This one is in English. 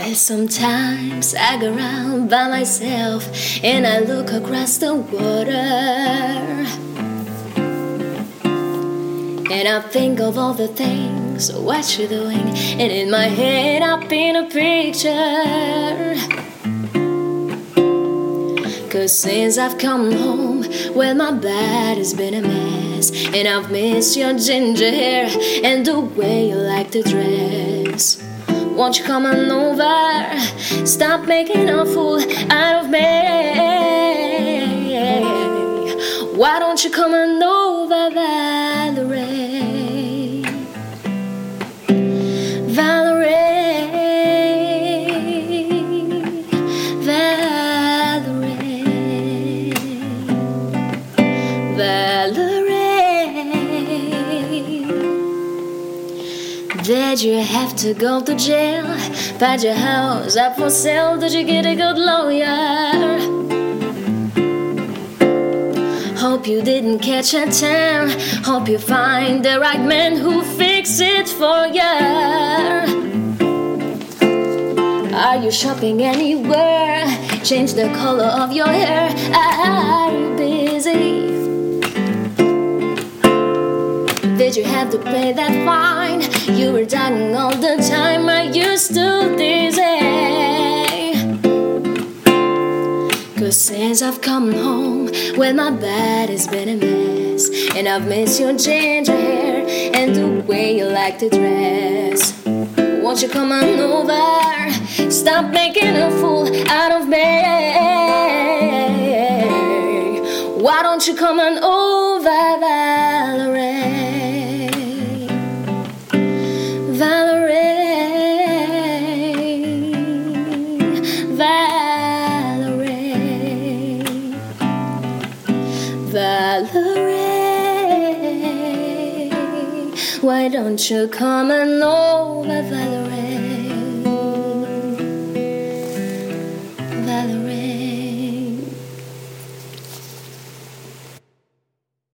Sometimes I go around by myself and I look across the water, and I think of all the things what you're doing, and in my head I paint a picture. 'Cause since I've come home, well, my body's been a mess, and I've missed your ginger hair and the way you like to dress. Won't you come on over? Stop making a fool out of me. Why don't you come on over, Valerie? Valerie, Valerie, Valerie. Did you have to go to jail? Find your house up for sale? Did you get a good lawyer? Hope you didn't catch a tan. Hope you find the right man who fix it for you. Are you shopping anywhere? Change the color of your hair. Are you busy? Did you have to pay that fine? You were dying all the time. Are you still dizzy? 'Cause since I've come home, well, my body's been a mess, and I've missed your ginger hair and the way you like to dress. Won't you come on over? Stop making a fool out of me. Why don't you come on over, Valerie? Valerie, why don't you come on over, Valerie?